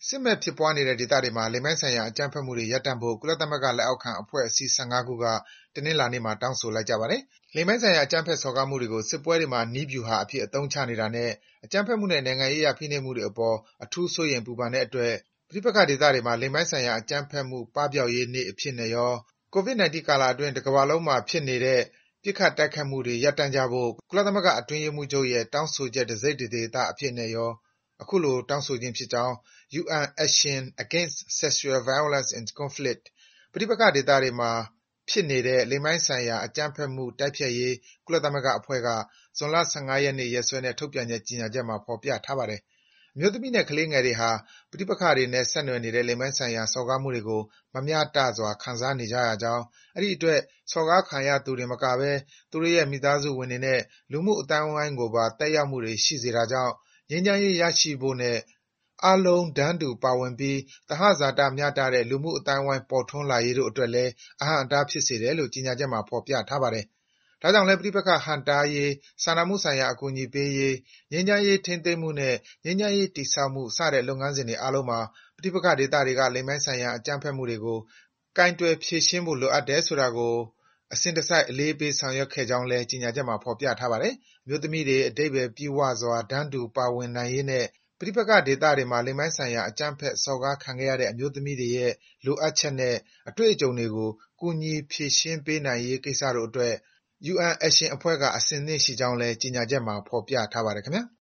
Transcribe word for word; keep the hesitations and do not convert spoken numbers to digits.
စစ်မက်ဖြစ်ပွားနေတဲ့ဒေသတွေမှာလိင်ပိုင်းဆိုင်ရာအကြမ်းဖက်မှုတွေရပ်တန့်ဖို့ကုလသမဂ္ဂလက်အောက်ခံအဖွဲ့အစည်း ၁၅ ခုကတနင်္လာနေ့မှာတောင်းဆိုလိုက်ကြပါတယ်။လိင်ပိုင်းဆိုင်ရာအကြမ်းဖက်စော်ကားမှုတွေကိုစစ်ပွဲတွေမှာနည်းဗျူဟာအဖြစ်အသုံးချနေတာနဲ့အကြမ်းဖက်မှုနဲ့နိုင်ငံရေးအရဖိနှိပ်မှုတွေအပေါ်အထူးစိုးရိမ်ပူပန်တဲ့အတွက်ပဋိပက္ခဒေသတွေမှာလိင်ပိုင်းဆိုင်ရာအကြမ်းဖက်မှုပပျောက်ရေးနေ့အဖြစ်နဲ့ရော ကိုဗစ် ၁၉ ကာလအတွင်းတကမ္ဘာလုံးမှာဖြစ်နေတဲ့ပစ်ခတ်တိုက်ခိုက်မှုတွေရပ်တန့်ကြဖို့ကုလသမဂ္ဂအတွင်းရေးမှူးချုပ်ရဲ့တောင်းဆိုချက်တစိတ်တဒေသအဖြစ်နဲ့ရောအခုလိုတောင်းဆိုခြင်းဖြစ်ကြောင်း ယူအန် Action Against Sexual Violence in Conflict ပဋိပက္ခဒေသတွေမှာဖြစ်နေတဲ့လိင်ပိုင်းဆိုင်ရာအကြမ်းဖက်မှုတိုက်ဖျက်ရေးကုလသမဂ္ဂအဖွဲ့ကဇွန်လ ၁၅ ရက်နေ့ရက်စွဲနဲ့ထုတ်ပြန်တဲ့ကြေညာချက်မှာဖော်ပြထားပါတယ်။အမျိုးသမီးနဲ့ကလေးငယ်တွေဟာပဋိပက္ခတွေနဲ့ဆက်နွယ်နေတဲ့လိင်ပိုင်းဆိုင်ရာစော်ကားမှုတွေကိုမမျှတစွာခံစားနေကြရကြောင်း၊အဲဒီအတွက်စော်ကားခံရသူတင်မကဘဲသူတို့ရဲ့မိသားစုဝင်တွေနဲ့လူမှုအသိုင်းအဝိုင်းကိုပါသက်ရောက်မှုတွေရှိစေတာကြောင့်ငြိမ်းချမ်းရေးရရှိဖို့နဲ့အားလုံးတန်းတူပါဝင်ပြီးသဟဇာတမျှတတဲ့လူမှုအသိုင်းအဝိုင်းပေါ်ထွန်းလာရေးတို့အတွက်လည်းအဟန့်အတားဖြစ်စေတယ်လို့ကြေညာချက်မှာဖော်ပြထားပါတယ်။ဒါကြောင့်လည်းပဋိပက္ခဟန့်တားရေး၊စာနာမှုဆိုင်ရာအကူအညီပေးရေး၊ငြိမ်းချမ်းရေးထိန်းသိမ်းမှုနဲ့ငြိမ်းချမ်းရေးတည်ဆောက်မှုစတဲ့လုပ်ငန်းစဉ်တွေအားလုံးမှာပဋိပက္ခဒေသတွေကလိင်ပိုင်းဆိုင်ရာအကြမ်းဖက်မှုတွေကိုကိုင်တွယ်ဖြေရှင်းဖို့လိုအပ်တယ်ဆိုတာကိုအစဉ်တစိုက်အလေးပေးဆောင်ရွက်ခဲ့ကြောင်းလည်းကြေညာချက်မှာဖော်ပြထားပါတယ်။အမျိုးသမီးတွေအဓိပ္ပါယ်ပြည့်ဝစွာတန်းတူပါဝင်နိုင်ရေးနဲ့ပဋိပက္ခဒေသတွေမှာလိင်ပိုင်းဆိုင်ရာအကြမ်းဖက်စော်ကားခံခဲ့ရတဲ့အမျိုးသမီးတွေရဲ့လိုအပ်ချက်နဲ့အတွေ့အကြုံတွေကိုကူညီဖြေရှင်းပေးနိုင်ရေးကိစ္စတို့အတွက်ယူအန် Action အဖွဲ့ကအဆင်သင့်ရှိကြောင်းလည်းကြေညာချက်မှာဖော်ပြထားပါတယ်ခင်ဗျာ။